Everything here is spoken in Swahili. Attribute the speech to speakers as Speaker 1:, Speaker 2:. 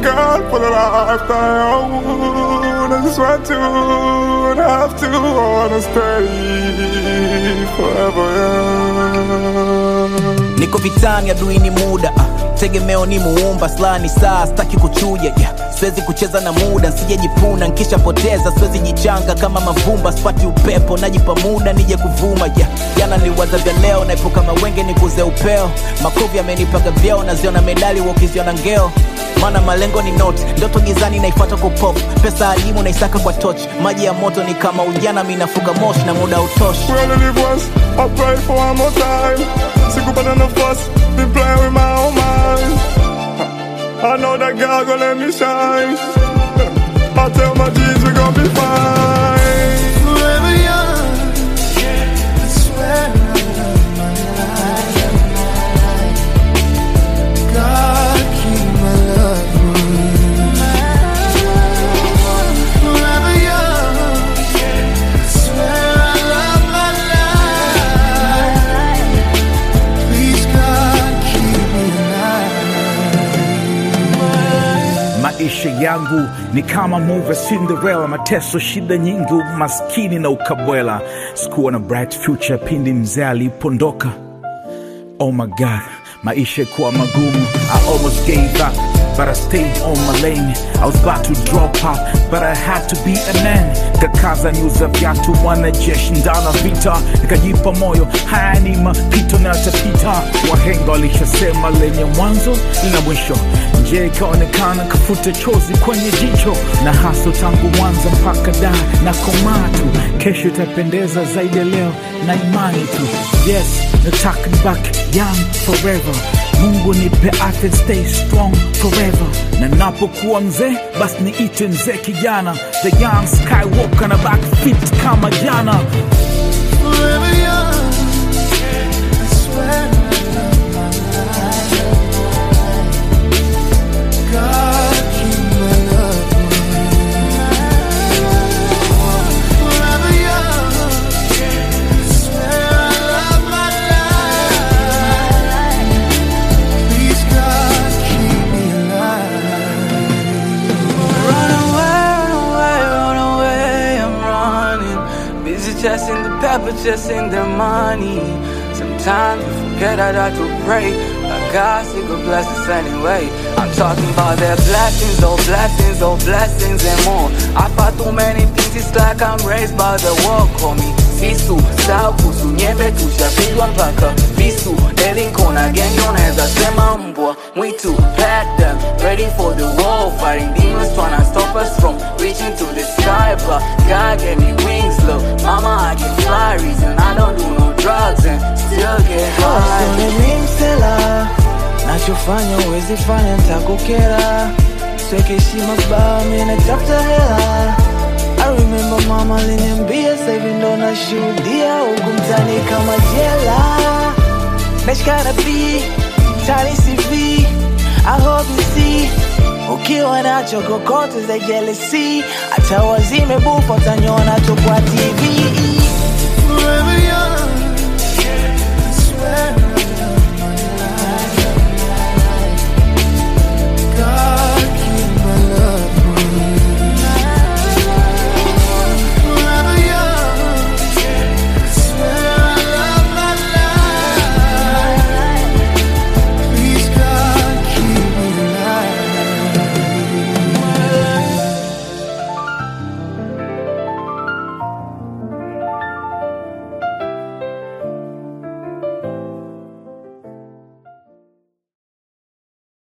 Speaker 1: God for the life that I own. I just want to, and have to, wanna stay forever, yeah.
Speaker 2: Niko vitani adui ni muda, tegemeo ni muumba, slani saa staki kuchuja, yeah. Siwezi kucheza na muda, nsijejipuna, nkisha poteza, siwezi jichanga kama mavumba, spati upepo, najipa muda, nije kuvuma, yeah. Jana niliwaza vya leo, naipuka mawenge nikuze upeo, makovi yamenipaga vyeo, naziona medali, wakiziona ngeo. Mana malengo ni note, ndoto gizani naifuata kwa pop, pesa alimu naisaka kwa touch, maji ya moto ni kama ujana, minafuga moshi na muda utoshi.
Speaker 1: We only live once, I pray for one more time. Sikupata nafasi, been playing with my own mind. I know that God gon' let me shine. I tell my G's we gon' be fine.
Speaker 3: Forever young, I swear I love my life. God keep my love one. Forever young, I swear I love my life. Please God keep me alive.
Speaker 4: Maisha yangu ni kama movie Cinderella, mateso, shida nyingi, umaskini na ukabwela. Sikuwa na bright future pindi mzee alipondoka. Oh my God, maisha kuwa magumu. I almost gave up, but I stayed on my lane. I was about to drop out, but I had to be a man. Kakaza niuza viatu, wanajeshi ndana vita. Nikajipa moyo, haya ni mapito na yatapita. Wahenga walishasema lenye mwanzo lina mwisho. Nje ikaonekana kafuta chozi kwenye jicho, na haso tangu mwanzo mpaka da na komatu. Kesho itapendeza zaidi leo na imani tu. Yes, nataka back young forever. Mungu nipe afya, stay strong forever. Na napokuwa mzee, basi niite mzee kijana. The young Skywalker na back fit kama jana.
Speaker 3: Forever young, I swear I love my life. God keep my love one. Forever young, I swear I love my life. Please God keep me alive.
Speaker 5: Run away, I'm running. Busy chasing the pepper, chasing the money. Sometimes we forget I got to pray, but God still could bless us anyway. I'm talking about their blessings, oh blessings, oh blessings and more. I fought too many things, it's like I'm raised by the war. Call me Sisu, Saukusu, Nyembe tushapigwa mpaka visu. Delinkona gang unaweza sema mbwa mwitu. Pack them, ready for the war. Fighting demons tryna stop us from reaching to the sky, but God gave me wings, look. Mama, I can fly, reason I don't do no drugs and still get high.
Speaker 6: Nimemsela, nachofanya uwezi fanya nitakukera. Sweke heshima baba, mimi natafuta hela. I remember mama aliniambia, sasa hivi ndo nashuhudia huku mtaani kama jela. Bitch gotta be, tally CV, I hope you see. Ukiwa nacho kokote za jealousy, hata wazime bufa utaniona tu kwa TV.
Speaker 3: Forever young.